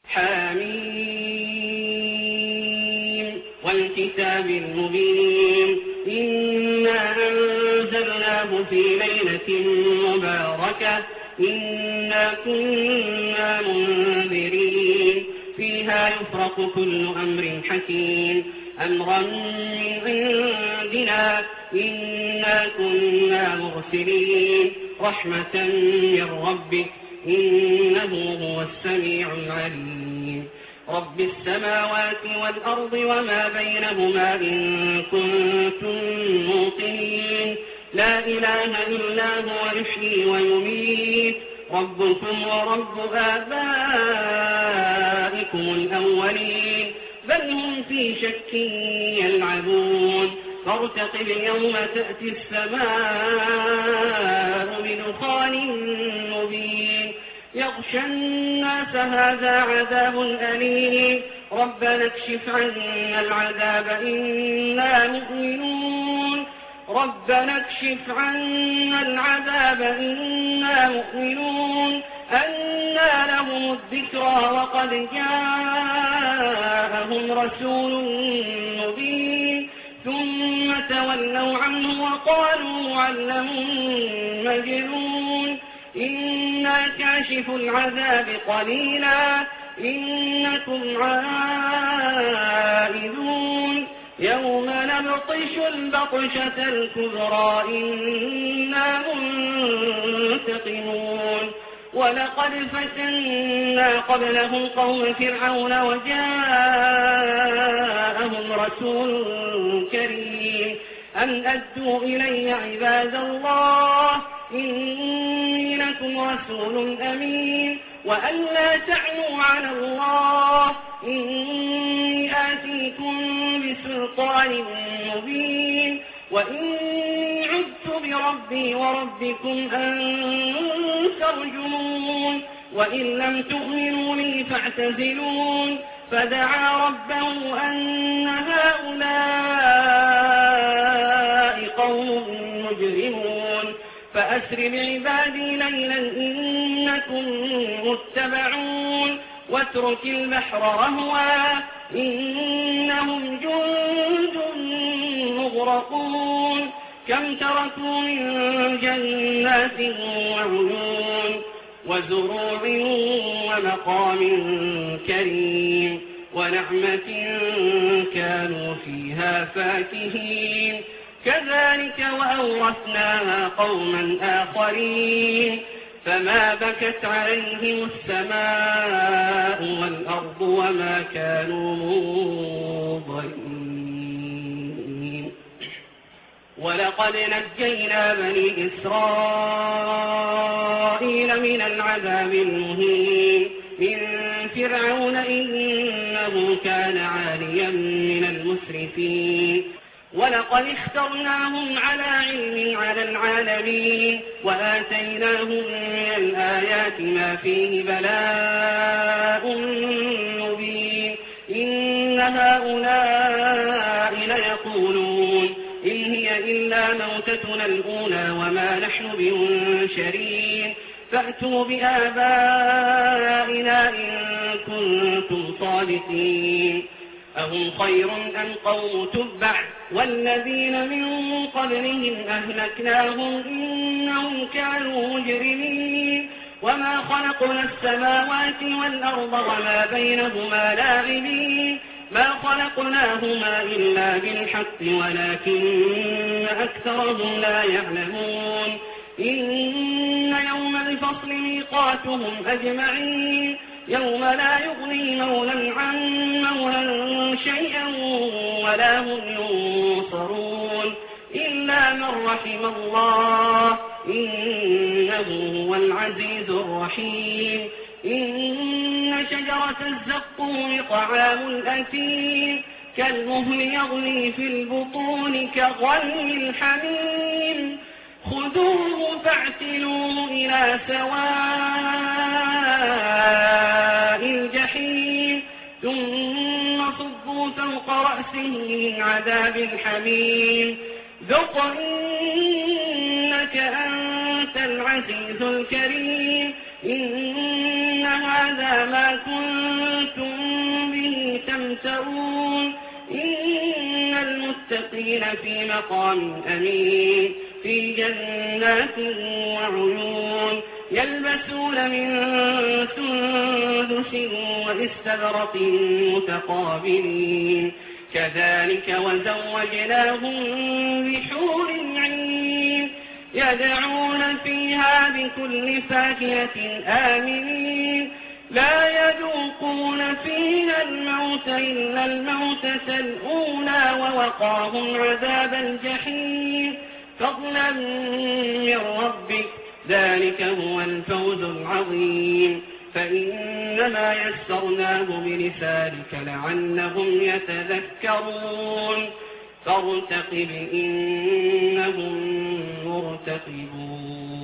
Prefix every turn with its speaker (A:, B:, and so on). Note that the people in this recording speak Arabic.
A: حميم والكتاب المبين إنا أنزلناه في ليلة مباركة إنا كنا منذرين فيها يفرق كل أمر حكيم أمرا من عندنا إنا كنا مرسلين رحمة من ربك إنه هو السميع العليم رب السماوات والأرض وما بينهما إن كنتم موقنين لا إله إلا هو يحيي ويميت ربكم ورب آبائكم الأولين بل هم في شك يلعبون فارتقب يوم تأتي السماء بدخان مبين يغشى الناس هذا عذاب أليم ربنا اكشف عنا العذاب إنا مؤمنون ربنا اكشف عنا العذاب إنا مؤمنون أنى لهم الذكرى وقد جاءهم رسول مبين ثم تولوا عنه وقالوا معلم مجنون إنا كاشف العذاب قليلا إنكم عائدون يوم نبطش البطشة الكبرى إنا منتقمون ولقد فتنا قبلهم قوم فرعون وجاءهم رسول كريم أن أدوا إلي عباد الله إني لكم رسول أمين وأن لا تعلوا على الله إني آتيكم بسلطان مبين وإني عدت بربي وربكم أن ترجمون وإن لم تؤمنوا لي فاعتزلون فدعا ربه أن هؤلاء قوم مجرمون فأسر بعبادي ليلا إنكم متبعون واترك البحر رهوا إنهم جند مغرقون كم تركوا من جنات وعيون وزروع ومقام كريم ونعمة كانوا فيها فاكهين كذلك وأورثناها قوما آخرين فما بكت عليهم السماء والأرض وما كانوا منظرين ولقد نجينا بني إسرائيل من العذاب المهين من فرعون إنه كان عاليا من المسرفين ولقد اخترناهم على علم على العالمين وآتيناهم من الآيات ما فيه بلاء مبين إن هؤلاء ليقولون إن هي إلا موتتنا الأولى وما نحن بمنشرين فأتوا بآبائنا إن كنتم صادقين أهم خير أم قوم تبع والذين من قبلهم أهلكناهم إنهم كانوا مجرمين وما خلقنا السماوات والأرض وما بينهما لاعبين ما خلقناهما إلا بالحق ولكن أكثرهم لا يعلمون إن يوم الفصل ميقاتهم أجمعين يوم لا يغني مولى عن مولى شيئا ولا هم ينصرون إلا من رحم الله إنه هو العزيز الرحيم إن شجرة الزقوم طعام الأثيم كالمهل يغلي في البطون كغلي الحميم خذوه فاعتلوه إلى سواء الجحيم ثم صبوا فوق رأسه من عذاب الحميم ذق إنك أنت العزيز الكريم إن هذا ما كنتم المتقين في مقام أمين في جنات وعيون يلبسون من سندس واستبرق متقابلين كذلك وزوجناهم بحور عين يدعون فيها بكل فاكهة آمنين لا يذوقون فيها الموت إلا الموتة الأولى ووقاهم عذاب الجحيم فضلا من ربك ذلك هو الفوز العظيم فإنما يسرناه بلسانك لعلهم يتذكرون فارتقب إنهم مرتقبون